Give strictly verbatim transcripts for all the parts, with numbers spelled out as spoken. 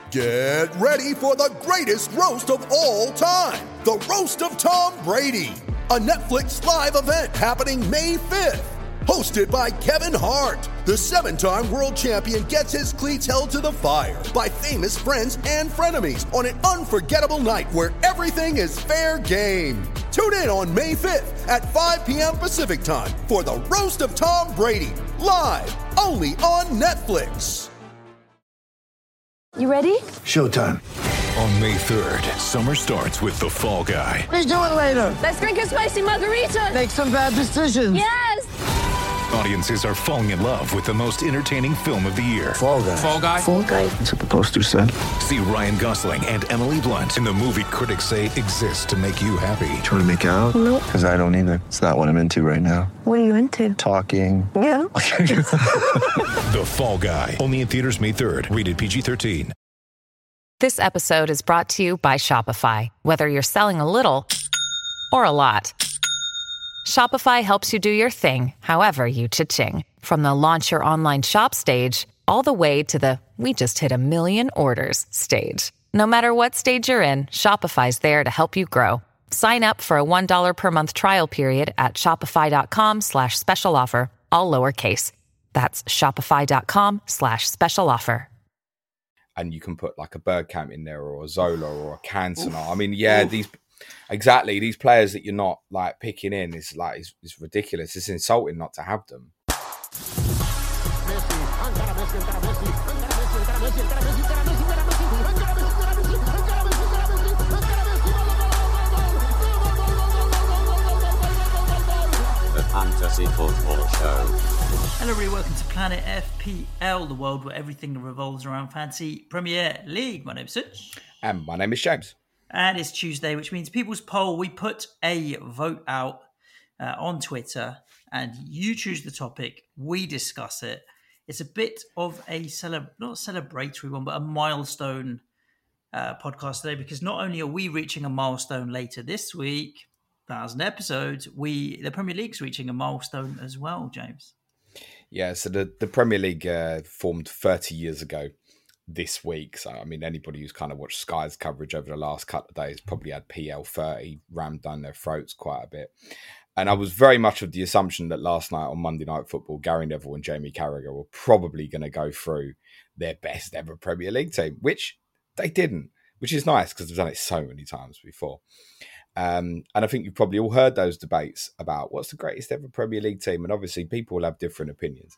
Get ready for the greatest roast of all time, the Roast of Tom Brady, a Netflix live event happening May fifth. Hosted by Kevin Hart, the seven-time world champion gets his cleats held to the fire by famous friends and frenemies on an unforgettable night where everything is fair game. Tune in on May fifth at five p.m. Pacific time for the Roast of Tom Brady, live only on Netflix. You ready? Showtime. On May third, summer starts with The Fall Guy. Let's do it later. Let's drink a spicy margarita. Make some bad decisions. Yes! Audiences are falling in love with the most entertaining film of the year. Fall Guy. Fall Guy? Fall Guy. That's what the poster said. See Ryan Gosling and Emily Blunt in the movie critics say exists to make you happy. Trying to make it out? Nope. Because I don't either. It's not what I'm into right now. What are you into? Talking. Yeah. The Fall Guy. Only in theaters May third. Rated P G thirteen. This episode is brought to you by Shopify. Whether you're selling a little or a lot, Shopify helps you do your thing, however you cha-ching. From the launch your online shop stage, all the way to the we just hit a million orders stage. No matter what stage you're in, Shopify's there to help you grow. Sign up for a one dollar per month trial period at shopify.com slash special offer, all lowercase. That's shopify.com slash special offer. And you can put like a Bergkamp in there or a Zola or a Cantona. I mean, yeah, Oof. these exactly these players that you're not like picking in is like it's, it's ridiculous. It's insulting not to have them. The Fantasy Football Show. Hello everybody, welcome to Planet F P L, the world where everything revolves around Fantasy Premier League. My name's Sitch. And my name is James. And it's Tuesday, which means People's Poll. We put a vote out uh, on Twitter and you choose the topic. We discuss it. It's a bit of a, cele- not a celebratory one, but a milestone uh, podcast today, because not only are we reaching a milestone later this week, one thousand episodes, we the Premier League's reaching a milestone as well, James. Yeah, so the, the Premier League uh, formed thirty years ago this week. So, I mean, anybody who's kind of watched Sky's coverage over the last couple of days probably had P L thirty rammed down their throats quite a bit. And I was very much of the assumption that last night on Monday Night Football, Gary Neville and Jamie Carragher were probably going to go through their best ever Premier League team, which they didn't, which is nice because they've done it so many times before. Um, and I think you've probably all heard those debates about what's the greatest ever Premier League team. And obviously people will have different opinions.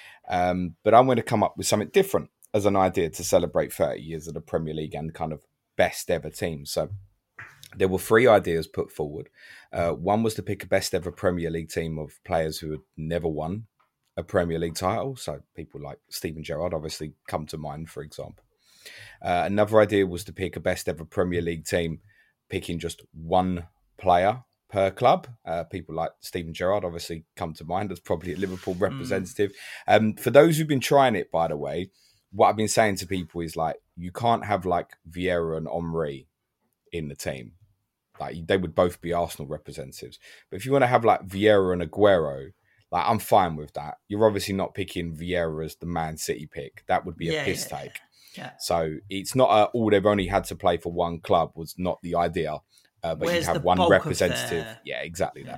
Um, but I'm going to come up with something different as an idea to celebrate thirty years of the Premier League and kind of best ever team. So there were three ideas put forward. Uh, one was to pick a best ever Premier League team of players who had never won a Premier League title. So people like Steven Gerrard obviously come to mind, for example. Uh, another idea was to pick a best ever Premier League team picking just one player per club. Uh, people like Steven Gerrard obviously come to mind as probably a Liverpool representative. Mm. Um, for those who've been trying it, by the way, what I've been saying to people is like, you can't have like Vieira and Henry in the team. Like they would both be Arsenal representatives. But if you want to have like Vieira and Aguero, like I'm fine with that. You're obviously not picking Vieira as the Man City pick. That would be yeah, a piss yeah, take. Yeah. Yeah. So it's not a, all they've only had to play for one club was not the idea, uh, but Where's you have the one bulk representative. Their... Yeah, exactly yeah, that.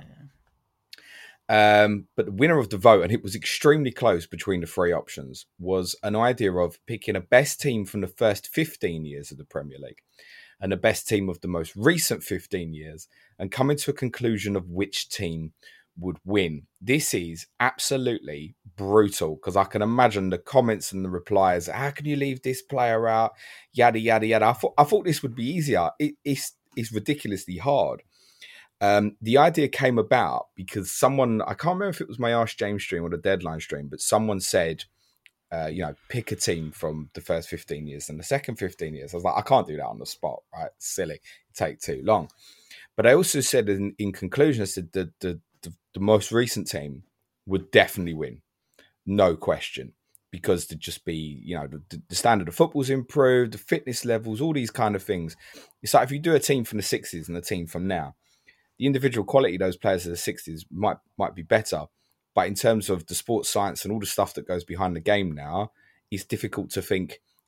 Yeah. Um, but the winner of the vote, and it was extremely close between the three options, was an idea of picking a best team from the first fifteen years of the Premier League and the best team of the most recent fifteen years and coming to a conclusion of which team would win. This is absolutely brutal because I can imagine the comments and the replies. How can you leave this player out? Yada, yada, yada. I thought, I thought this would be easier. It, it's, it's ridiculously hard. Um, the idea came about because someone, I can't remember if it was my Ask James stream or the Deadline stream, but someone said, uh, you know, pick a team from the first fifteen years and the second fifteen years. I was like, I can't do that on the spot, right? It's silly. It'd take too long. But I also said in, in conclusion, I said the, the, the, the most recent team would definitely win. No question. Because to just be, you know, the, the standard of football's improved, the fitness levels, all these kind of things. It's like if you do a team from the sixties and a team from now, the individual quality of those players of the sixties might might be better. But in terms of the sports science and all the stuff that goes behind the game now, it's difficult to think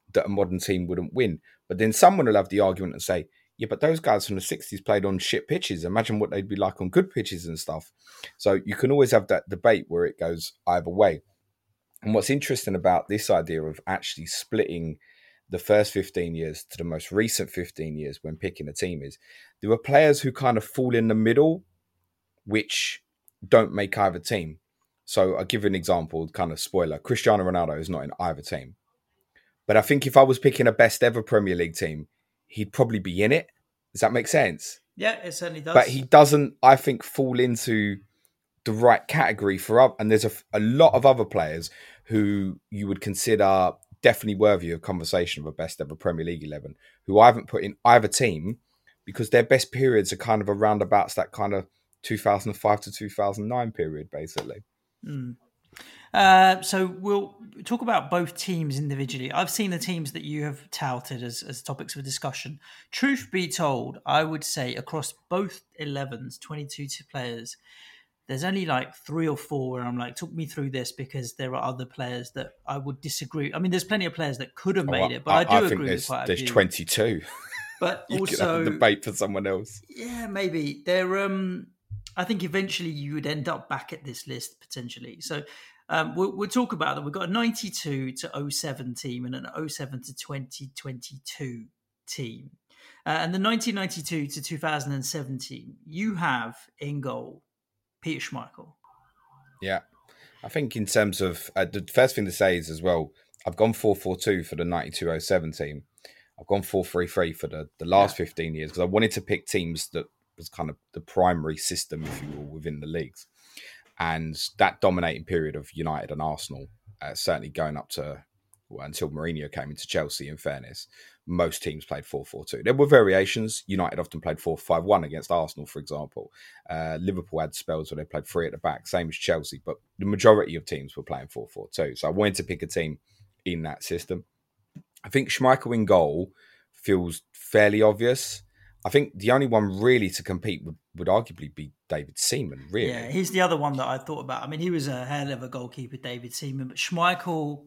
that a modern team wouldn't win. But then someone will have the argument and say, yeah, but those guys from the sixties played on shit pitches. Imagine what they'd be like on good pitches and stuff. So you can always have that debate where it goes either way. And what's interesting about this idea of actually splitting the first fifteen years to the most recent fifteen years when picking a team is there are players who kind of fall in the middle, which don't make either team. So I'll give you an example, kind of spoiler. Cristiano Ronaldo is not in either team. But I think if I was picking a best ever Premier League team, he'd probably be in it. Does that make sense? Yeah, it certainly does. But he doesn't, I think, fall into the right category for up. And there's a, a lot of other players who you would consider definitely worthy of conversation of a best ever Premier League eleven, who I haven't put in either team because their best periods are kind of around about that kind of two thousand five to two thousand nine period, basically. Mm. Uh, so we'll talk about both teams individually. I've seen the teams that you have touted as, as topics for discussion. Truth be told, I would say across both elevens, twenty-two players, there's only like three or four where I'm like, talk me through this because there are other players that I would disagree. I mean, there's plenty of players that could have made oh, it, but I, I do I agree think with there's, quite a there's few. twenty-two. But you also, could have a debate for someone else. Yeah, maybe. There, um, I think eventually you would end up back at this list potentially. So um, we'll, we'll talk about that. We've got a ninety-two to oh seven team and an oh seven to twenty twenty-two team. Uh, and the nineteen ninety-two to two thousand seventeen, you have in goal Peter Schmeichel. Yeah. I think in terms of, uh, the first thing to say is as well, I've gone four four two for the ninety-two oh seven team. I've gone four three three for the, the last yeah. fifteen years because I wanted to pick teams that was kind of the primary system, if you will, within the leagues. And that dominating period of United and Arsenal, uh, certainly going up to, well, until Mourinho came into Chelsea, in fairness, most teams played four four two. There were variations. United often played four five one against Arsenal, for example. Uh, Liverpool had spells where they played three at the back, same as Chelsea, but the majority of teams were playing four four two. So I wanted to pick a team in that system. I think Schmeichel in goal feels fairly obvious. I think the only one really to compete would, would arguably be David Seaman, really. Yeah, he's the other one that I thought about. I mean, he was a hell of a goalkeeper, David Seaman, but Schmeichel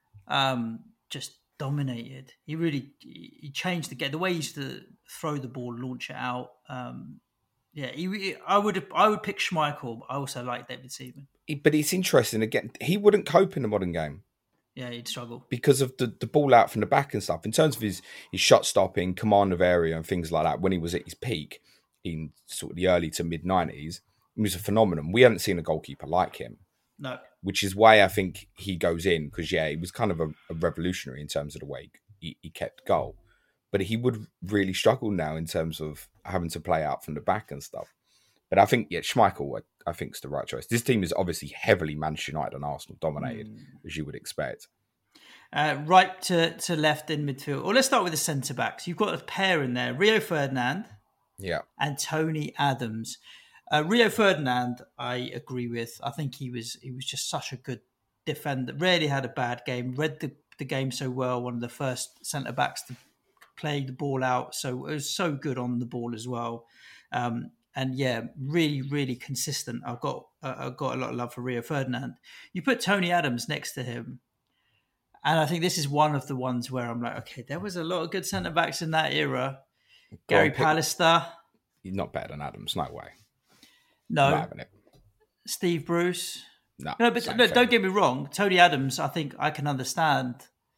um, just dominated. He really he changed the game. The way he used to throw the ball, launch it out. Um, yeah, he, I would I would pick Schmeichel, but I also like David Seaman. But it's interesting, again, he wouldn't cope in the modern game. Yeah, he'd struggle. Because of the, the ball out from the back and stuff. In terms of his, his shot stopping, command of area and things like that, when he was at his peak in sort of the early to mid-nineties, he was a phenomenon. We haven't seen a goalkeeper like him. No. Which is why I think he goes in, because, yeah, he was kind of a, a revolutionary in terms of the way he, he kept goal. But he would really struggle now in terms of having to play out from the back and stuff. But I think, yeah, Schmeichel, I, I think, is the right choice. This team is obviously heavily Manchester United and Arsenal dominated, mm. as you would expect. Uh, right to, to left in midfield. Well, let's start with the centre-backs. You've got a pair in there, Rio Ferdinand yeah. and Tony Adams. Uh, Rio Ferdinand, I agree with. I think he was he was just such a good defender. Rarely had a bad game. Read the, the game so well. One of the first centre-backs to play the ball out. So it was so good on the ball as well. Um, and yeah, really, really consistent. I've got uh, I've got a lot of love for Rio Ferdinand. You put Tony Adams next to him, and I think this is one of the ones where I'm like, okay, there was a lot of good centre-backs in that era. Go Gary Pallister. He's not better than Adams, no way. No. Not having it. Steve Bruce. No, no but no, don't get me wrong. Tony Adams, I think I can understand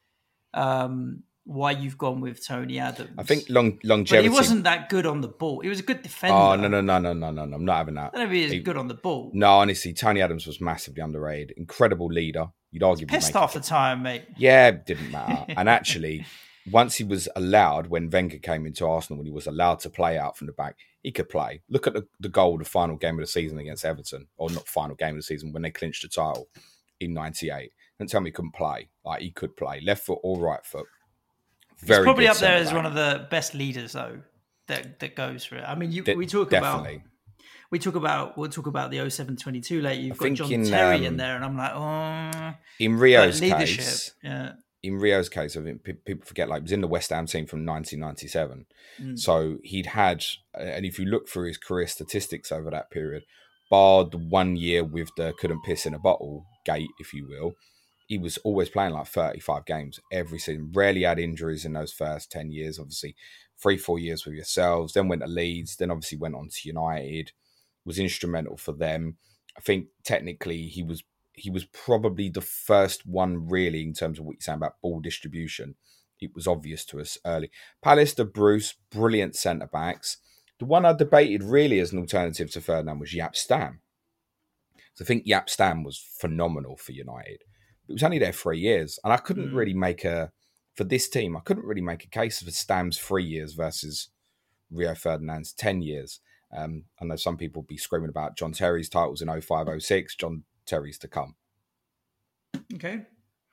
um, why you've gone with Tony Adams. I think long, longevity. But he wasn't that good on the ball. He was a good defender. Oh, no, no, no, no, no, no, no. I'm not having that. I don't know if he was he, good on the ball. No, honestly, Tony Adams was massively underrated. Incredible leader. You'd argue. Pissed half the time, mate. Yeah, it didn't matter. And actually, once he was allowed, when Wenger came into Arsenal, when he was allowed to play out from the back, he could play. Look at the, the goal, the final game of the season against Everton, or not final game of the season, when they clinched the title in ninety-eight. Don't tell me he couldn't play. Like, he could play. Left foot or right foot. Very He's probably up there as one of the best leaders, though, that that goes for it. I mean, you, De- we talk definitely. about... We talk about, we'll talk about the oh seven twenty-two later. You've I got John in, Terry um, in there, and I'm like, oh. In Rio's case, yeah. in Rio's case, I think people forget, like, he was in the West Ham team from nineteen ninety-seven. Mm. So he'd had, and if you look through his career statistics over that period, bar the one year with the couldn't piss in a bottle gate, if you will, he was always playing like thirty-five games every season. Rarely had injuries in those first ten years. Obviously, three, four years with yourselves. Then went to Leeds. Then obviously went on to United. Was instrumental for them. I think technically he was he was probably the first one really in terms of what you're saying about ball distribution. It was obvious to us early. Pallister, Bruce, brilliant centre backs. The one I debated really as an alternative to Ferdinand was Jaap Stam. So I think Jaap Stam was phenomenal for United. It was only there three years. And I couldn't mm. really make a, for this team, I couldn't really make a case for Stam's three years versus Rio Ferdinand's ten years. Um, I know some people be screaming about John Terry's titles in oh five oh six. John Terry's to come. Okay.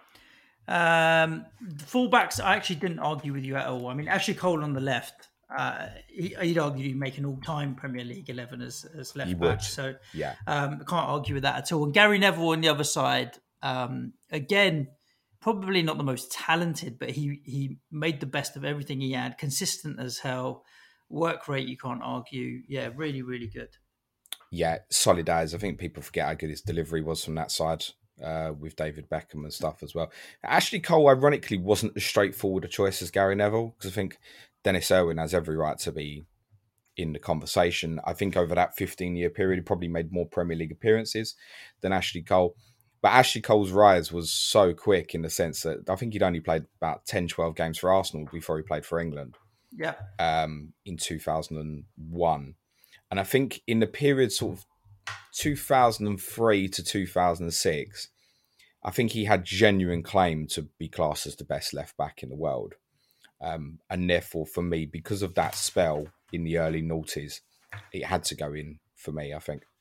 Um, the fullbacks, I actually didn't argue with you at all. I mean, Ashley Cole on the left, uh, he, he'd argue he'd make an all-time Premier League eleven as, as left he back. Would. So yeah, um, I can't argue with that at all. And Gary Neville on the other side, um, again, probably not the most talented, but he he made the best of everything he had. Consistent as hell. Work rate, you can't argue. Yeah, really, really good. Yeah, solid as. I think people forget how good his delivery was from that side. Uh, with David Beckham and stuff as well. Ashley Cole, ironically, wasn't as straightforward a choice as Gary Neville, because I think Dennis Irwin has every right to be in the conversation. I think over that fifteen-year period, he probably made more Premier League appearances than Ashley Cole. But Ashley Cole's rise was so quick in the sense that I think he'd only played about ten, twelve games for Arsenal before he played for England. Yeah. Um, in two thousand one. And I think in the period sort of two thousand three to two thousand six, I think he had genuine claim to be classed as the best left back in the world. Um, and therefore, for me, because of that spell in the early noughties, it had to go in for me, I think.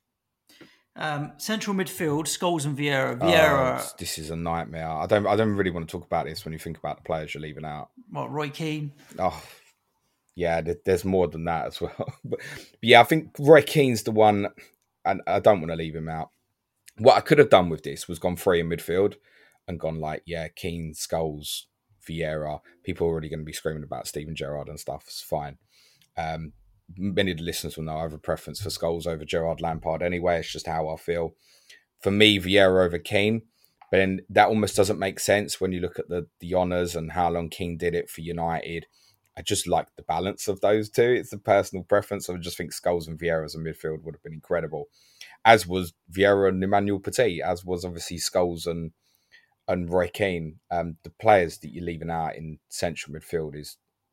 Um, central midfield, Scholes and Vieira. Vieira. Oh, this is a nightmare. I don't I don't really want to talk about this when you think about the players you're leaving out. What, Roy Keane? Oh, yeah, there's more than that as well. But yeah, I think Roy Keane's the one, and I don't want to leave him out. What I could have done with this was gone three in midfield and gone like, yeah, Keane, Scholes, Vieira. People are already going to be screaming about Steven Gerrard and stuff. It's fine. Um, many of the listeners will know I have a preference for Scholes over Gerrard Lampard anyway. It's just how I feel. For me, Vieira over Keane. But then that almost doesn't make sense when you look at the, the honours and how long Keane did it for United. I just like the balance of those two. It's a personal preference. I just think Scholes and Vieira as a midfield would have been incredible. As was Vieira and Emmanuel Petit, as was obviously Scholes and and Roy Keane. Um, the players that you're leaving out in central midfield is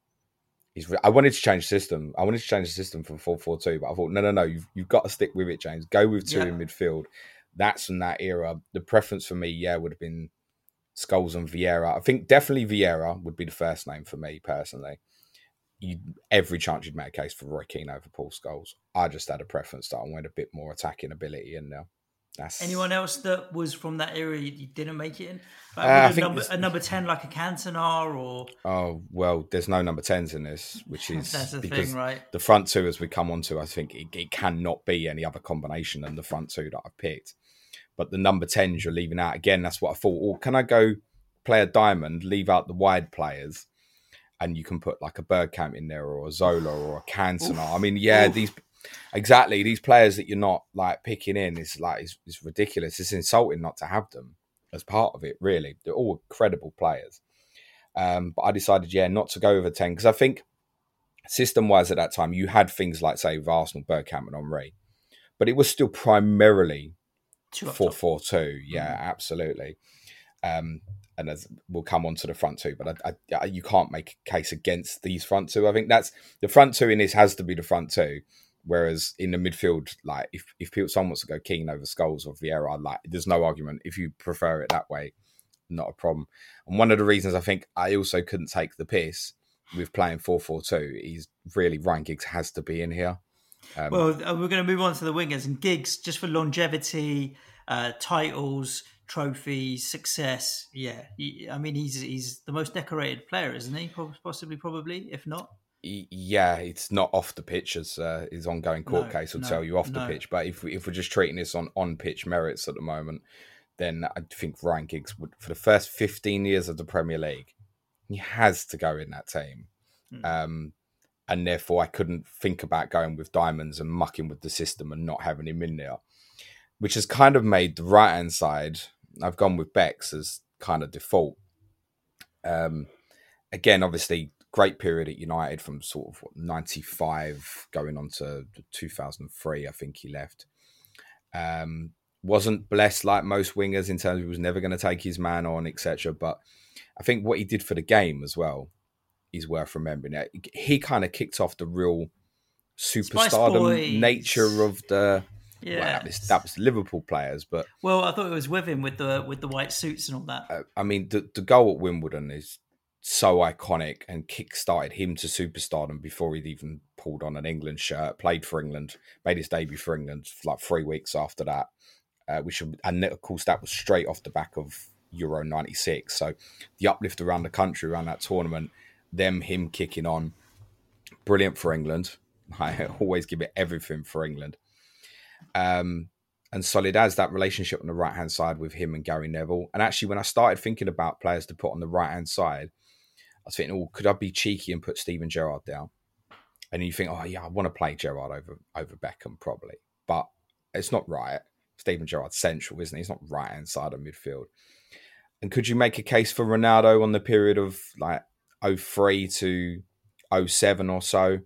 is. I wanted to change the system. I wanted to change the system from four four two, but I thought, no, no, no, you've, you've got to stick with it, James. Go with two yeah. in midfield. That's from that era. The preference for me, yeah, would have been Scholes and Vieira. I think definitely Vieira would be the first name for me personally. You, every chance you'd make a case for Roy Keane over Paul Scholes. I just had a preference that I wanted a bit more attacking ability in there. That's... Anyone else that was from that era you didn't make it in? Like, uh, a, number, a number ten like a Cantona or... Oh, well, there's no number tens in this, which is That's the because thing, right? The front two, as we come on to, I think it, it cannot be any other combination than the front two that I've picked. But the number tens you're leaving out, again, that's what I thought. Or can I go play a diamond, leave out the wide players, and you can put like a Bergkamp in there or a Zola or a Cantona. I mean, yeah, Oof. these exactly these players that you're not like picking in is like it's, it's ridiculous. It's insulting not to have them as part of it. Really, they're all incredible players. Um, but I decided, yeah, not to go over ten because I think system wise at that time you had things like say with Arsenal, Bergkamp and Henry, but it was still primarily four four two. Yeah, mm-hmm. absolutely. Um, and as we'll come on to the front two, but I, I, you can't make a case against these front two. I think that's the front two in this has to be the front two. Whereas in the midfield, like if, if people, someone wants to go Keane over Scholes or Vieira, like there's no argument. If you prefer it that way, not a problem. And one of the reasons I think I also couldn't take the piss with playing four four two is really Ryan Giggs has to be in here. Um, well, we're going to move on to the wingers and Giggs just for longevity, uh, titles, trophies, success. Yeah, he, I mean he's he's the most decorated player, isn't he? Possibly, probably, if not. Yeah, it's not off the pitch as uh, his ongoing court no, case will no, tell you off the no. pitch. But if we, if we're just treating this on on pitch merits at the moment, then I think Ryan Giggs would, for the first fifteen years of the Premier League, he has to go in that team. Mm. Um, and therefore, I couldn't think about going with diamonds and mucking with the system and not having him in there, which has kind of made the right hand side. I've gone with Bex as kind of default. Um, again, obviously, great period at United from sort of what, ninety-five going on to two thousand three, I think he left. Um, wasn't blessed like most wingers in terms of he was never going to take his man on, et cetera. But I think what he did for the game as well is worth remembering. He kind of kicked off the real superstardom nature of the... Yeah, well, that, was, that was Liverpool players, but well, I thought it was with him with the with the white suits and all that. Uh, I mean, the, the goal at Wimbledon is so iconic and kick-started him to superstardom before he'd even pulled on an England shirt. Played for England, made his debut for England like three weeks after that. Uh, which and of course that was straight off the back of Euro ninety-six. So the uplift around the country around that tournament, them him kicking on, brilliant for England. I always give it everything for England. Um, and solid as that relationship on the right-hand side with him and Gary Neville. And actually, when I started thinking about players to put on the right-hand side, I was thinking, oh, could I be cheeky and put Steven Gerrard down? And you think, oh, yeah, I want to play Gerrard over, over Beckham, probably. But it's not right. Steven Gerrard's central, isn't he? He's not right-hand side of midfield. And could you make a case for Ronaldo on the period of like oh three to oh seven or so?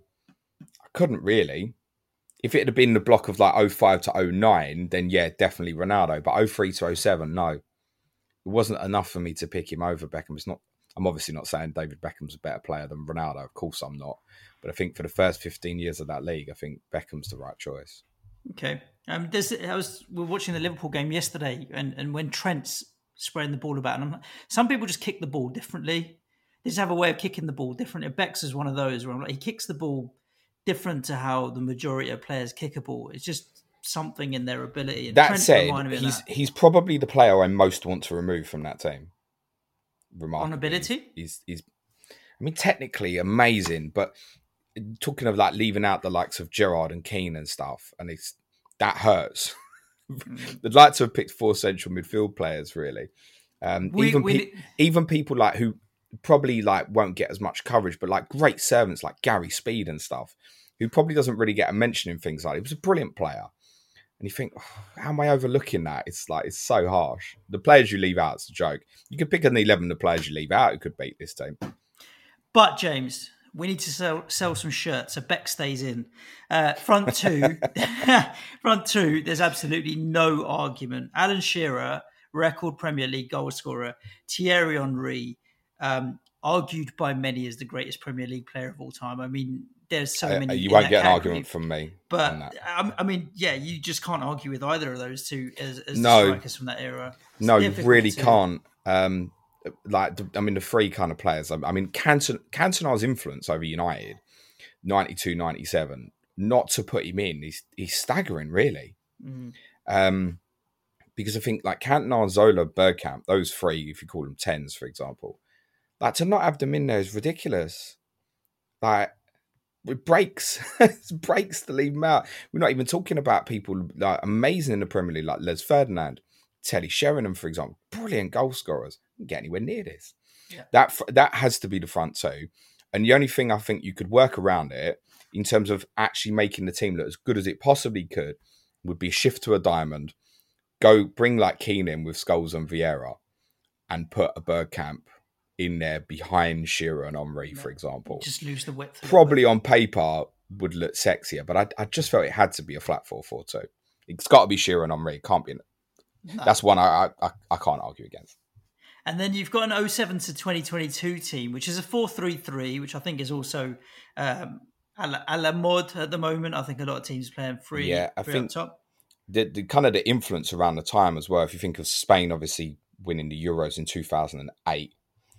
I couldn't really. If it had been the block of like oh five to oh nine, then yeah, definitely Ronaldo. But oh three to oh seven, no. It wasn't enough for me to pick him over Beckham. It's not. I'm obviously not saying David Beckham's a better player than Ronaldo. Of course I'm not. But I think for the first fifteen years of that league, I think Beckham's the right choice. Okay. Um, there's, I was we were watching the Liverpool game yesterday, and, and when Trent's spraying the ball about, and I'm, some people just kick the ball differently. They just have a way of kicking the ball differently. Bex is one of those where I'm like, he kicks the ball different to how the majority of players kick a ball. It's just something in their ability. And that Trent said, he's that. he's probably the player I most want to remove from that team. Remarkably. On ability? He's, he's, I mean, technically amazing, but talking of like leaving out the likes of Gerrard and Keane and stuff, and it's that hurts. Mm. I'd like to have picked four central midfield players, really. Um, we, even we, pe- even people like who probably like won't get as much coverage, but like great servants like Gary Speed and stuff, who probably doesn't really get a mention in things like that. He was a brilliant player. And you think, oh, how am I overlooking that? It's like, it's so harsh. The players you leave out, it's a joke. You could pick an eleven of the players you leave out who could beat this team. But James, we need to sell sell some shirts so Beck stays in. Uh, front two, front two, there's absolutely no argument. Alan Shearer, record Premier League goal scorer. Thierry Henry, um, argued by many as the greatest Premier League player of all time. I mean, there's so many. Uh, you won't get an argument from me. But I, I mean, yeah, you just can't argue with either of those two as, as no. the strikers from that era. It's no, you really to... can't. Um, like, I mean, the three kind of players. I mean, Cantona, Cantona's influence over United, ninety-two ninety-seven, not to put him in, he's, he's staggering, really. Mm. Um, because I think, like, Cantona, Zola, Bergkamp, those three, if you call them tens, for example, like, to not have them in there is ridiculous. Like, it breaks. It breaks to leave them out. We're not even talking about people like amazing in the Premier League, like Les Ferdinand, Teddy Sheringham, for example. Brilliant goal scorers. Don't get anywhere near this. Yeah. That that has to be the front two. And the only thing I think you could work around it in terms of actually making the team look as good as it possibly could would be a shift to a diamond. Go bring like Keane in with Scholes and Vieira and put a Bergkamp in there behind Shearer and Henry, yeah. for example. Just lose the width. Probably on paper would look sexier, but I, I just felt it had to be a flat four four two. It's got to be Shearer and Henry. It can't be. No. That's one I, I I can't argue against. And then you've got an oh seven to twenty twenty-two team, which is a four three three, which I think is also um, a, la, a la mode at the moment. I think a lot of teams playing three. Yeah, I three think up top. The, the kind of the influence around the time as well. If you think of Spain, obviously winning the Euros in two thousand eight.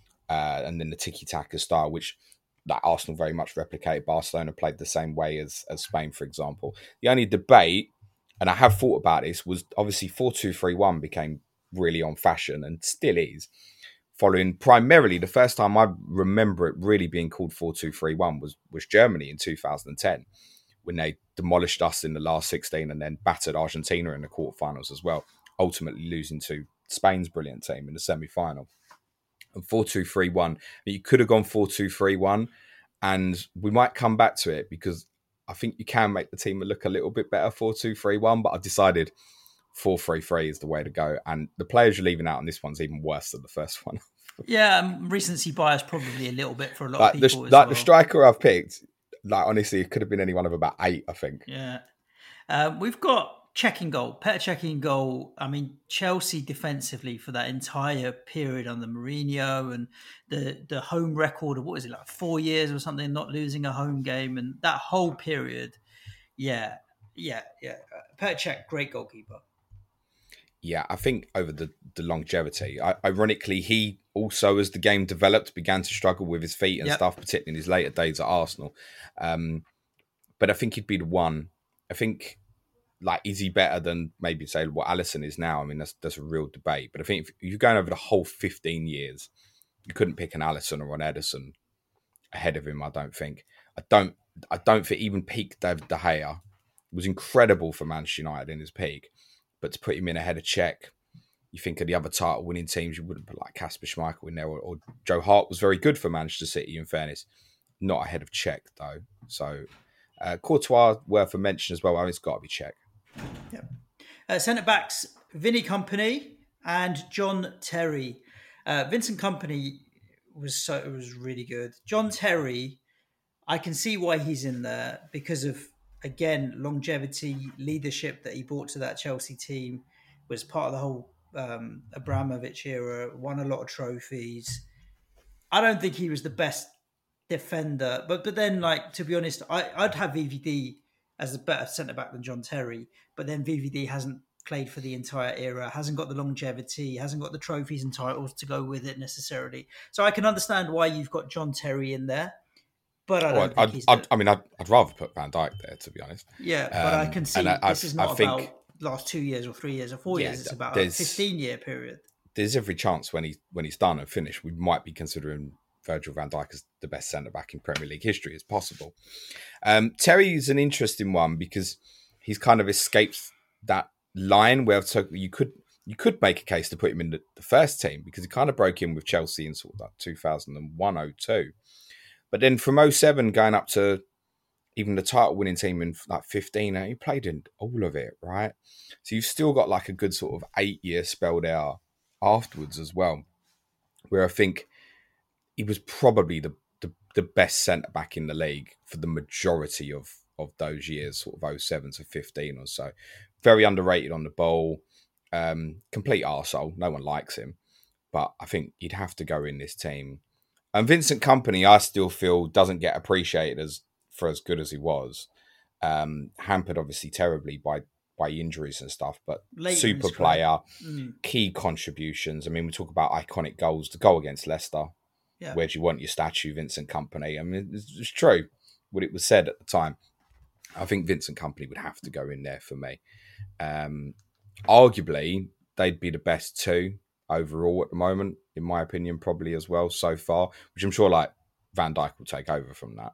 Uh, and then the tiki-taka style, which like Arsenal very much replicated. Barcelona played the same way as, as Spain, for example. The only debate, and I have thought about this, was obviously four two three one became really on fashion and still is. Following primarily, the first time I remember it really being called four two three one was, was Germany in two thousand ten, when they demolished us in the last sixteen and then battered Argentina in the quarterfinals as well, ultimately losing to Spain's brilliant team in the semi-final. And four two three one, you could have gone four two three one, and we might come back to it because I think you can make the team look a little bit better four two three one, but I've decided four three three is the way to go. And the players you're leaving out on this one's even worse than the first one. Yeah, um, recency bias probably a little bit for a lot like of the, people. as like well. the striker I've picked, like honestly, it could have been any one of about eight, I think. Yeah. Uh, we've got checking goal, Petr checking goal. I mean, Chelsea defensively for that entire period under Mourinho and the, the home record of, what is it, like four years or something, not losing a home game. And that whole period, yeah, yeah, yeah. Petr Cech, great goalkeeper. Yeah, I think over the, the longevity, I, ironically, he also, as the game developed, began to struggle with his feet and Yep. stuff, particularly in his later days at Arsenal. Um, but I think he'd be the one. I think, like, is he better than maybe, say, what Alisson is now? I mean, that's that's a real debate. But I think if you're going over the whole fifteen years, you couldn't pick an Alisson or an Ederson ahead of him, I don't think. I don't, I don't think even peak David De Gea was incredible for Manchester United in his peak. But to put him in ahead of Cech, you think of the other title-winning teams, you wouldn't put like Kasper Schmeichel in there, or, or Joe Hart was very good for Manchester City, in fairness. Not ahead of Cech, though. So, uh, Courtois, worth a mention as well. I mean, it's got to be Cech. Yeah. Uh, Centre-backs, Vinny Kompany and John Terry. Uh, Vincent Kompany was so was really good. John Terry, I can see why he's in there because of, again, longevity, leadership that he brought to that Chelsea team, was part of the whole um, Abramovich era, won a lot of trophies. I don't think he was the best defender, but but then, like, to be honest, I, I'd have V V D as a better centre-back than John Terry, but then V V D hasn't played for the entire era, hasn't got the longevity, hasn't got the trophies and titles to go with it necessarily. So I can understand why you've got John Terry in there. But I don't Well, think I'd, he's I'd, the- I mean, I'd, I'd rather put Van Dijk there, to be honest. Yeah, but I Um, can see and I- this I- is I not think- about last two years or three years or four Yeah, years. It's about a there's- fifteen-year period. There's every chance when he when he's done and finished, we might be considering Virgil van Dijk as the best centre-back in Premier League history as possible. Um, Terry is an interesting one because he's kind of escaped that line where so you could you could make a case to put him in the, the first team because he kind of broke in with Chelsea in sort of like two thousand one oh two. But then from oh seven going up to even the title-winning team in like fifteen, he played in all of it, right? So you've still got like a good sort of eight-year spell there afterwards as well, where I think he was probably the, the, the best centre-back in the league for the majority of, of those years, sort of oh seven to fifteen or so. Very underrated on the ball, um, complete arsehole. No one likes him, but I think he'd have to go in this team. And Vincent Kompany, I still feel, doesn't get appreciated as for as good as he was. Um, hampered, obviously, terribly by by injuries and stuff, but Late in super his career. player, Mm. key contributions. I mean, we talk about iconic goals. The goal against Leicester, Yeah. where do you want your statue, Vincent Kompany? I mean, it's, it's true what it was said at the time. I think Vincent Kompany would have to go in there for me. Um, arguably, they'd be the best two overall at the moment, in my opinion, probably as well so far, which I'm sure like Van Dijk will take over from that.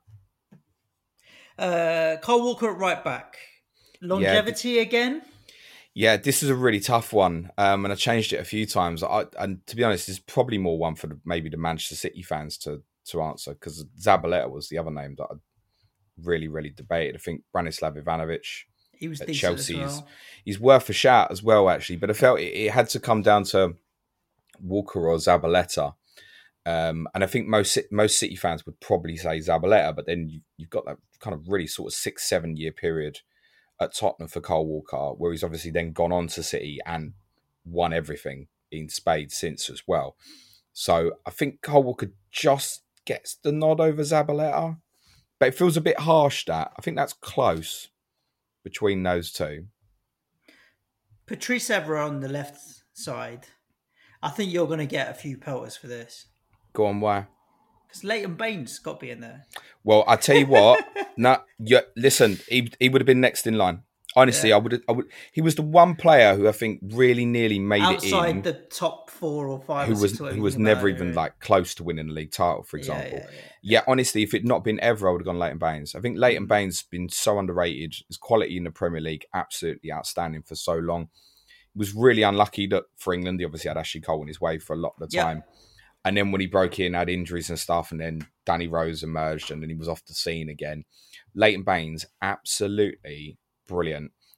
Uh, Kyle Walker at right back. Longevity again? Yeah, this is a really tough one, um, and I changed it a few times. I, and to be honest, it's probably more one for the, maybe the Manchester City fans to to answer, because Zabaleta was the other name that I really, really debated. I think Branislav Ivanovic He was at decent Chelsea as is well. he's worth a shout as well, actually. But I felt it, it had to come down to Walker or Zabaleta. Um, and I think most most City fans would probably say Zabaleta, but then you, you've got that kind of really sort of six, seven year period at Tottenham for Kyle Walker, where he's obviously then gone on to City and won everything in spades since as well. So I think Kyle Walker just gets the nod over Zabaleta, but it feels a bit harsh that. I think that's close between those two. Patrice Evra on the left side. I think you're going to get a few pelters for this. Go on, why? Because Leighton Baines got to be in there. Well, I tell you what. no, yeah, listen, he he would have been next in line. Honestly, Yeah. I would. I would. He was the one player who I think really nearly made Outside it in. the top four or five who or was six, whatever who you was think never about it, even really. like close to winning the league title, for Yeah, example. yeah, Yeah, yeah. honestly, if it not been ever, I would have gone Leighton Baines. I think Leighton Baines has been so underrated. His quality in the Premier League, absolutely outstanding for so long. He was really unlucky that for England, he obviously had Ashley Cole in his way for a lot of the Yeah. time. And then when he broke in, had injuries and stuff, and then Danny Rose emerged, and then he was off the scene again. Leighton Baines, absolutely brilliant.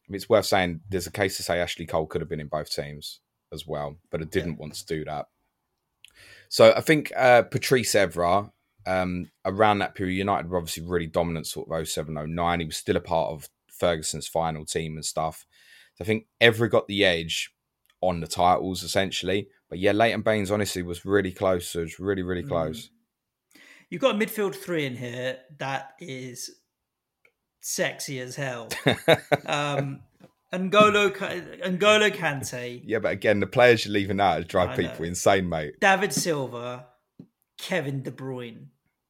mean, it's worth saying there's a case to say Ashley Cole could have been in both teams as well, but I didn't yeah. want to do that. So I think uh, Patrice Evra, um, around that period, United were obviously really dominant sort of oh seven oh nine. He was still a part of Ferguson's final team and stuff. So I think Evra got the edge on the titles, essentially. But yeah, Leighton Baines, honestly, was really close. So it was really, really close. Mm. You've got a midfield three in here that is sexy as hell. um, N'Golo, N'Golo Kante. Yeah, but again, the players you're leaving out drive people insane, mate. David Silva, Kevin De Bruyne.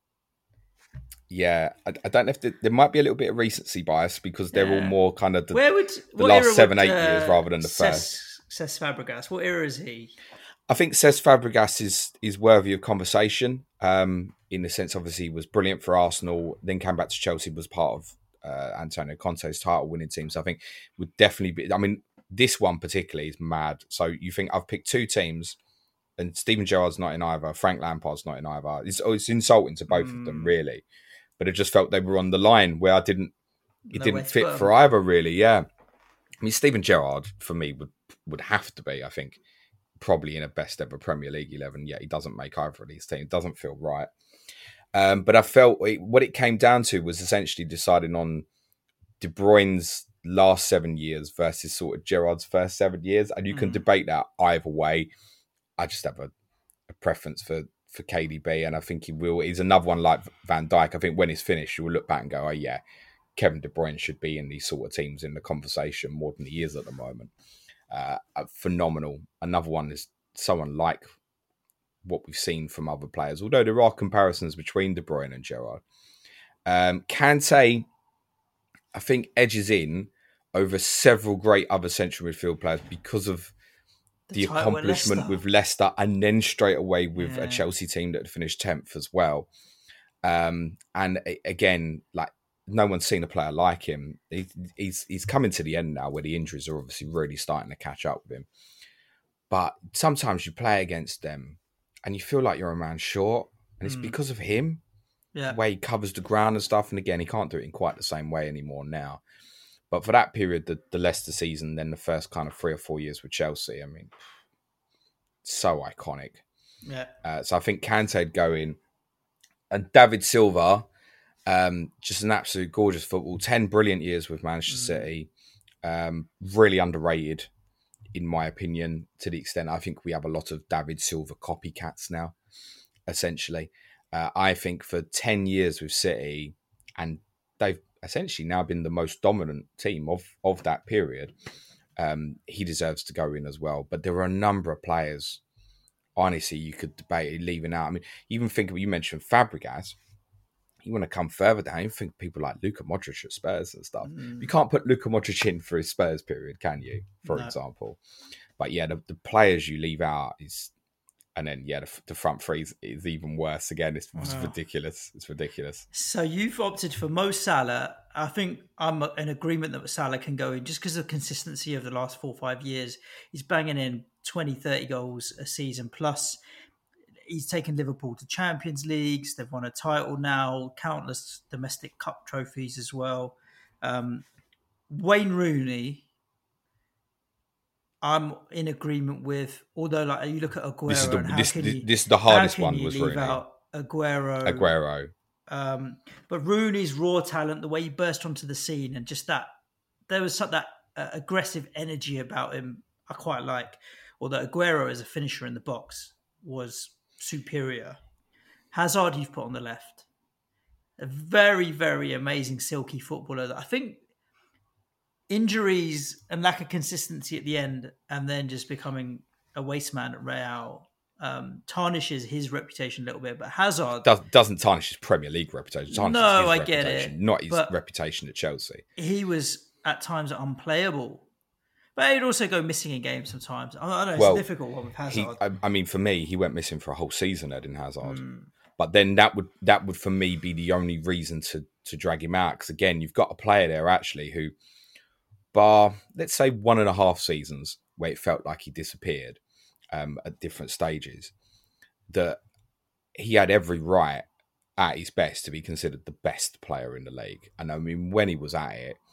Yeah, I, I don't know if the, there might be a little bit of recency bias because they're yeah. all more kind of the, Where would, the last seven, would, eight uh, years rather than the Cesc, first. Cesc Fabregas, what era is he? I think Cesc Fabregas is is worthy of conversation. Um, in the sense, obviously, he was brilliant for Arsenal. Then came back to Chelsea, was part of uh, Antonio Conte's title-winning team. So I think would definitely be. I mean, this one particularly is mad. So you think I've picked two teams, and Steven Gerrard's not in either. Frank Lampard's not in either. It's, it's insulting to both mm. of them, really. But I just felt they were on the line where I didn't. It no didn't fit for either, really. Yeah, I mean, Steven Gerrard for me would would have to be. I think. Probably in a best ever Premier League eleven. Yeah, he doesn't make either of these teams. It doesn't feel right. Um, but I felt it, what it came down to was essentially deciding on De Bruyne's last seven years versus sort of Gerrard's first seven years. And you can mm. debate that either way. I just have a, a preference for, for K D B, and I think he will. He's another one like Van Dijk. I think when he's finished, you'll look back and go, oh yeah, Kevin De Bruyne should be in these sort of teams in the conversation more than he is at the moment. Uh, phenomenal. Another one is someone like what we've seen from other players, although there are comparisons between De Bruyne and Gerrard. Um, Kante, I think, edges in over several great other central midfield players because of the, the accomplishment with Leicester, and then straight away with yeah. a Chelsea team that had finished tenth as well. Um, and again, like, no one's seen a player like him. He, he's he's coming to the end now where the injuries are obviously really starting to catch up with him. But sometimes you play against them and you feel like you're a man short. And it's mm. because of him, yeah. the way he covers the ground and stuff. And again, he can't do it in quite the same way anymore now. But for that period, the, the Leicester season, then the first kind of three or four years with Chelsea, I mean, so iconic. Yeah. Uh, so I think Kante'd go in. And David Silva... Um, just an absolute gorgeous football. ten brilliant years with Manchester mm. City. Um, really underrated, in my opinion, to the extent I think we have a lot of David Silva copycats now, essentially. Uh, I think for ten years with City, and they've essentially now been the most dominant team of, of that period, um, he deserves to go in as well. But there are a number of players, honestly, you could debate leaving out. I mean, even think of, you mentioned Fabregas. You want to come further down, you think people like Luka Modric at Spurs and stuff. Mm. You can't put Luka Modric in for his Spurs period, can you? For no. example. But yeah, the, the players you leave out is, and then yeah, the, the front three is, is even worse. Again, it's, it's wow. ridiculous. It's ridiculous. So you've opted for Mo Salah. I think I'm in agreement that Salah can go in just because of the consistency of the last four or five years. He's banging in twenty, thirty goals a season plus. He's taken Liverpool to Champions Leagues. They've won a title now, countless domestic cup trophies as well. Um, Wayne Rooney, I'm in agreement with, although like you look at Aguero, this is the, and how this, can this, you, this is the hardest one you was leave Rooney. Out Aguero. Aguero. Um, but Rooney's raw talent, the way he burst onto the scene, and just that, there was such that uh, aggressive energy about him I quite like. Although Aguero as a finisher in the box was superior. Hazard you've put on the left. A very, very amazing silky footballer that I think injuries and lack of consistency at the end and then just becoming a waste man at Real um, tarnishes his reputation a little bit. But Hazard... Does, doesn't tarnish his Premier League reputation. Tarnishes no, his I get reputation, it. Not his reputation at Chelsea. He was at times unplayable. But he'd also go missing in games sometimes. I know it's well, a difficult one with Hazard. He, I, I mean, for me, he went missing for a whole season, Eden Hazard. Mm. But then that would that would for me be the only reason to to drag him out. Because again, you've got a player there actually who, bar let's say one and a half seasons where it felt like he disappeared um, at different stages, that he had every right at his best to be considered the best player in the league. And I mean, when he was at it,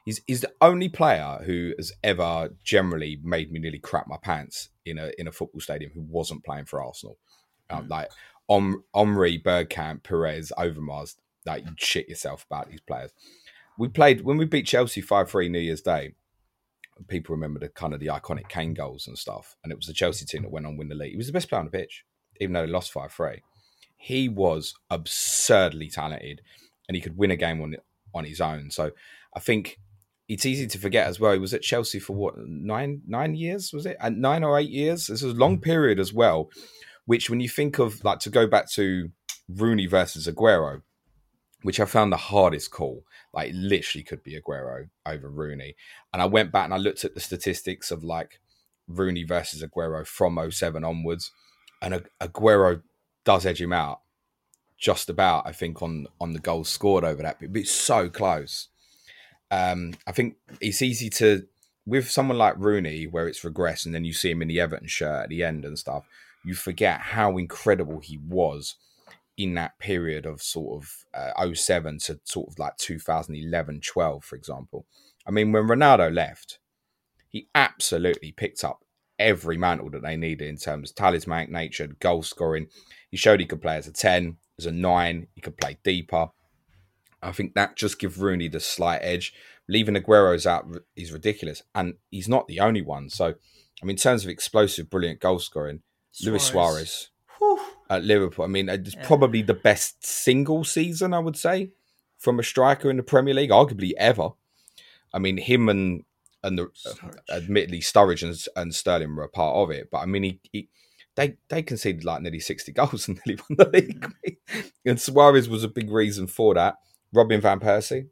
He's he's the only player who has ever generally made me nearly crap my pants in a in a football stadium who wasn't playing for Arsenal. Um, mm. Like Om, Omri, Bergkamp, Perez, Overmars, like you'd shit yourself about these players. We played when we beat Chelsea five three New Year's Day. People remember the kind of the iconic Kane goals and stuff, and it was the Chelsea team that went on to win the league. He was the best player on the pitch, even though they lost five three. He was absurdly talented, and he could win a game on on his own. So I think it's easy to forget as well. He was at Chelsea for what nine nine years was it? And nine or eight years. This was a long period as well. Which, when you think of like to go back to Rooney versus Aguero, which I found the hardest call. Like, literally could be Aguero over Rooney. And I went back and I looked at the statistics of, like, Rooney versus Aguero from oh seven onwards. And Aguero does edge him out just about, I think, on, on the goals scored over that. But it's so close. Um, I think it's easy to, with someone like Rooney, where it's regressed and then you see him in the Everton shirt at the end and stuff, you forget how incredible he was in that period of sort of uh, oh seven to sort of like two thousand eleven, twelve, for example. I mean, when Ronaldo left, he absolutely picked up every mantle that they needed in terms of talismanic nature, goal scoring. He showed he could play as a ten, as a nine, he could play deeper. I think that just gives Rooney the slight edge. Leaving Aguero's out is ridiculous, and he's not the only one. So, I mean, in terms of explosive, brilliant goal scoring, Suarez. Luis Suarez. Whew. At Liverpool, I mean, it's yeah. probably the best single season, I would say, from a striker in the Premier League, arguably ever. I mean, him and and the uh, admittedly Sturridge and, and Sterling were a part of it, but I mean, he, he they they conceded like nearly sixty goals and nearly won the league. And Suarez was a big reason for that. Robin van Persie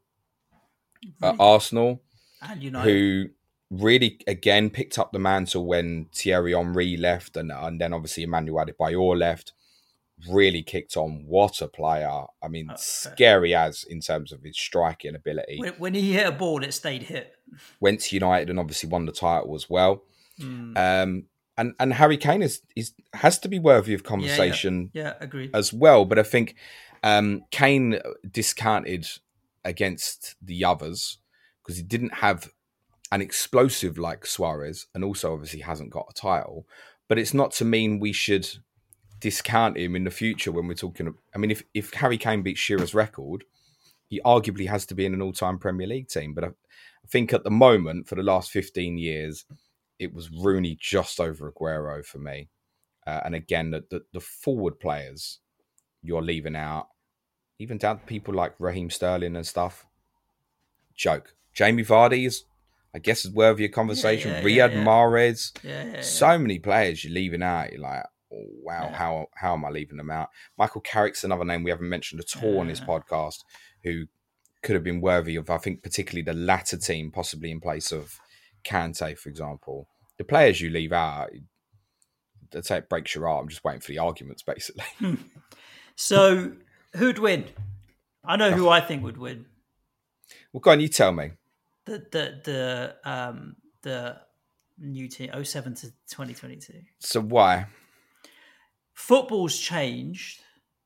at Arsenal, and United, who really again picked up the mantle when Thierry Henry left, and and then obviously Emmanuel Adebayor left. Really kicked on. What a player. I mean, okay. Scary as in terms of his striking ability. When, when he hit a ball, it stayed hit. Went to United and obviously won the title as well. Mm. Um, and, and Harry Kane is, is has to be worthy of conversation yeah, yeah. yeah agreed. as well. But I think um, Kane discounted against the others because he didn't have an explosive like Suarez, and also obviously hasn't got a title. But it's not to mean we should discount him in the future when we're talking. I mean, if, if Harry Kane beats Shearer's record, he arguably has to be in an all-time Premier League team. But I, I think at the moment, for the last fifteen years, it was Rooney just over Aguero for me. Uh, and again, the, the, the forward players you're leaving out, even down to people like Raheem Sterling and stuff, joke. Jamie Vardy is, I guess, is worthy of conversation. Yeah, yeah, Riyad yeah, yeah. Mahrez. Yeah, yeah, yeah. So many players you're leaving out. You're like, oh, wow, yeah. how how am I leaving them out? Michael Carrick's another name we haven't mentioned at all yeah. on this podcast, who could have been worthy of, I think, particularly the latter team, possibly in place of Kante, for example. The players you leave out, I'd say it breaks your heart. I'm just waiting for the arguments, basically. So, who'd win? I know who I think would win. Well, go on, you tell me. The the the um the new team oh seven to twenty twenty-two. So why? Football's changed,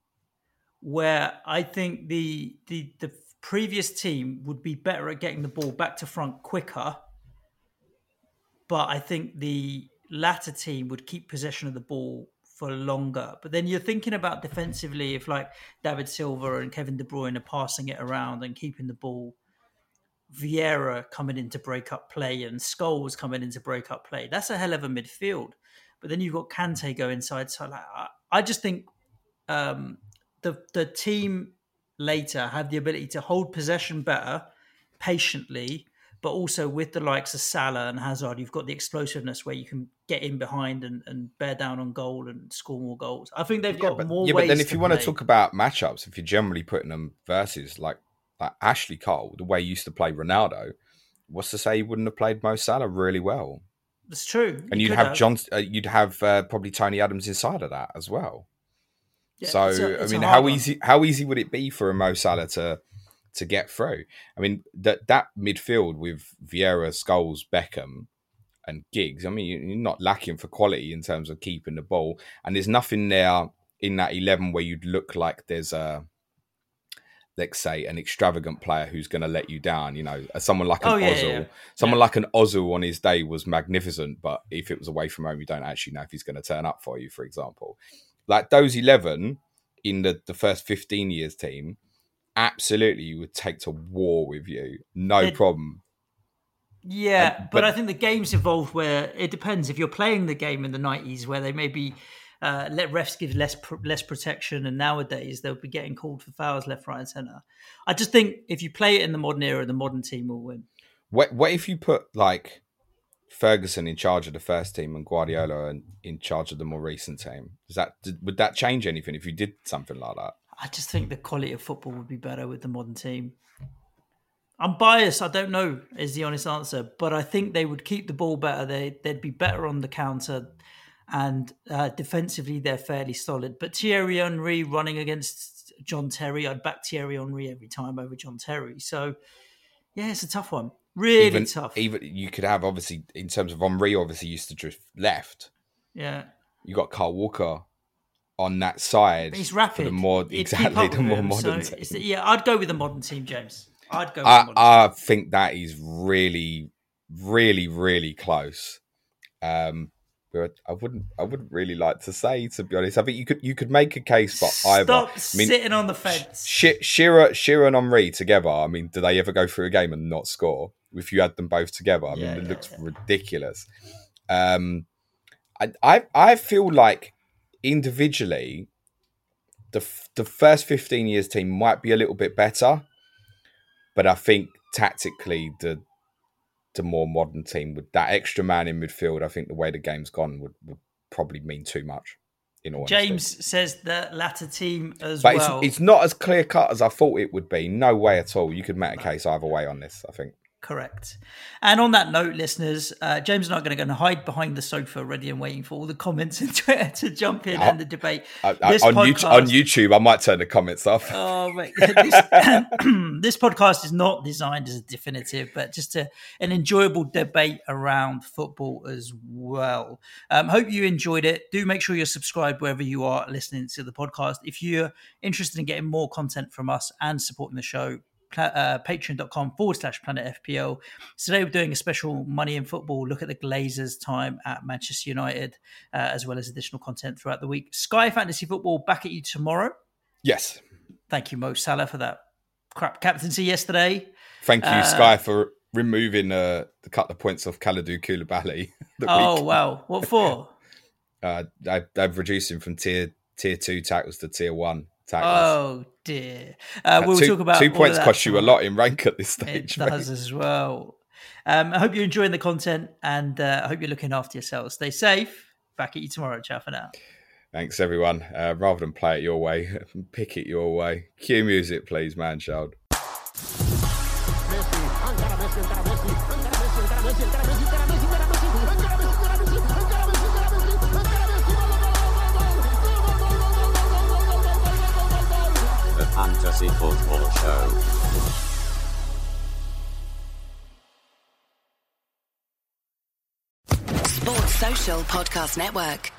where I think the the the previous team would be better at getting the ball back to front quicker, but I think the latter team would keep possession of the ball for longer. But then you're thinking about defensively, if like David Silva and Kevin De Bruyne are passing it around and keeping the ball, Vieira coming in to break up play and Scholes coming in to break up play. That's a hell of a midfield. But then you've got Kante go inside. So like, I, I just think um, the the team later have the ability to hold possession better, patiently, but also with the likes of Salah and Hazard, you've got the explosiveness where you can get in behind and, and bear down on goal and score more goals. I think they've yeah, got but, more yeah, ways but then if to you play. want to talk about matchups, if you're generally putting them versus like like Ashley Cole, the way he used to play Ronaldo, what's to say he wouldn't have played Mo Salah really well? It's true. And you you'd have, have. John, uh, you'd have uh, probably Tony Adams inside of that as well. Yeah, so it's a, it's I mean, how one. easy how easy would it be for a Mo Salah to to get through? I mean, that that midfield with Vieira, Scholes, Beckham, and Giggs. I mean, you're not lacking for quality in terms of keeping the ball, and there's nothing there in that eleven where you'd look like there's a let's say, an extravagant player who's going to let you down. You know, someone like an oh, yeah, Ozil. yeah, yeah. Someone yeah. like an Ozil on his day was magnificent, but if it was away from home, you don't actually know if he's going to turn up for you, for example. Like those eleven in the, the first fifteen years team, absolutely you would take to war with you. No it, problem. Yeah, and, but, but I think the game's evolved where it depends. If you're playing the game in the nineties where they maybe uh, let refs give less less protection, and nowadays they'll be getting called for fouls left, right, and centre. I just think if you play it in the modern era, the modern team will win. What what if you put like Ferguson in charge of the first team and Guardiola in, in charge of the more recent team? Does that would that change anything if you did something like that? I just think the quality of football would be better with the modern team. I'm biased. I don't know is the honest answer, but I think they would keep the ball better. They, they'd be better on the counter, and uh, defensively they're fairly solid. But Thierry Henry running against John Terry, I'd back Thierry Henry every time over John Terry. So, yeah, it's a tough one. Really even, tough. Even you could have, obviously, in terms of Henry, obviously used to drift left. Yeah. You got Kyle Walker on that side. But he's rapid. The more, It'd exactly, the more him, modern so team. the, yeah, I'd go with the modern team, James. I'd go. With I, the I team. think that is really, really, really close. Um, but I wouldn't, I wouldn't really like to say, to be honest. I think you could, you could make a case for either. Stop I mean, sitting on the fence. Sh- Shearer, Shearer and Henry together. I mean, do they ever go through a game and not score? If you had them both together, I yeah, mean, it yeah, looks yeah. ridiculous. Um, I, I, I feel like individually, the the first fifteen years team might be a little bit better. But I think tactically, the the more modern team with that extra man in midfield, I think the way the game's gone would, would probably mean too much. In all James honesty. says the latter team as but well. It's, it's not as clear cut as I thought it would be. No way at all. You could make a case either way on this, I think. Correct. And on that note, listeners, uh, James and I are going to go and hide behind the sofa, ready and waiting for all the comments and Twitter to jump in I, and the debate. I, I, this on, podcast, YouTube, on YouTube, I might turn the comments off. Oh, mate. This, this podcast is not designed as a definitive, but just a, an enjoyable debate around football as well. Um, hope you enjoyed it. Do make sure you're subscribed wherever you are listening to the podcast. If you're interested in getting more content from us and supporting the show, Uh, patreon.com forward slash planet FPL. Today we're doing a special Money in Football look at the Glazers' time at Manchester United, uh, as well as additional content throughout the week. Sky Fantasy Football back at you tomorrow. Yes. Thank you, Mo Salah, for that crap captaincy yesterday. Thank you, uh, Sky, for removing uh, the couple of points off Kalidou Koulibaly. Oh, week. wow. What for? uh, I, I've reduced him from tier tier two tackles to tier one tackles. Oh, dear. Uh, we'll two, talk about Two points all of that cost you a tomorrow. lot in rank at this stage. It does mate. as well. Um, I hope you're enjoying the content, and uh, I hope you're looking after yourselves. Stay safe. Back at you tomorrow. Ciao for now. Thanks, everyone. Uh, rather than play it your way, pick it your way. Cue music, please, man, child. The Fantasy Football Show. Sports Social Podcast Network.